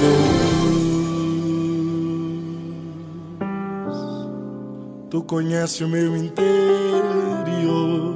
Tu conhece o meu interior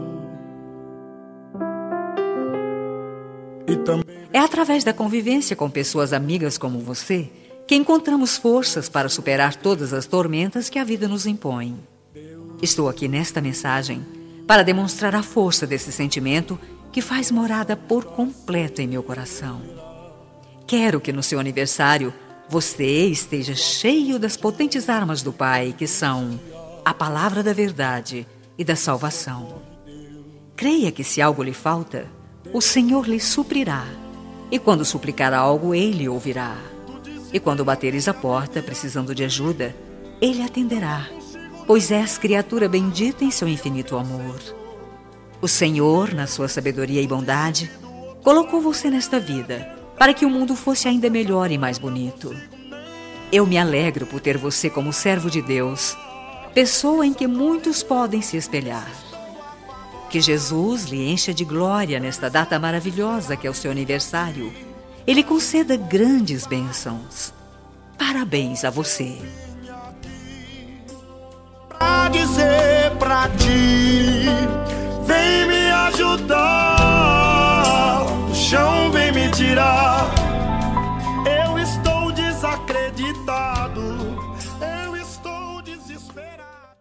e também... É através da convivência com pessoas amigas como você que encontramos forças para superar todas as tormentas que a vida nos impõe. Estou aqui nesta mensagem para demonstrar a força desse sentimento que faz morada por completo em meu coração. Quero que no seu aniversário você esteja cheio das potentes armas do Pai, que são a palavra da verdade e da salvação. Creia que se algo lhe falta, o Senhor lhe suprirá. E quando suplicar algo, Ele ouvirá. E quando bateres a porta, precisando de ajuda, Ele atenderá, pois és criatura bendita em seu infinito amor. O Senhor, na sua sabedoria e bondade, colocou você nesta vida para que o mundo fosse ainda melhor e mais bonito. Eu me alegro por ter você como servo de Deus, pessoa em que muitos podem se espelhar. Que Jesus lhe encha de glória nesta data maravilhosa que é o seu aniversário. Ele conceda grandes bênçãos. Parabéns a você. Pra dizer pra ti, vem me ajudar, o chão vem me tirar.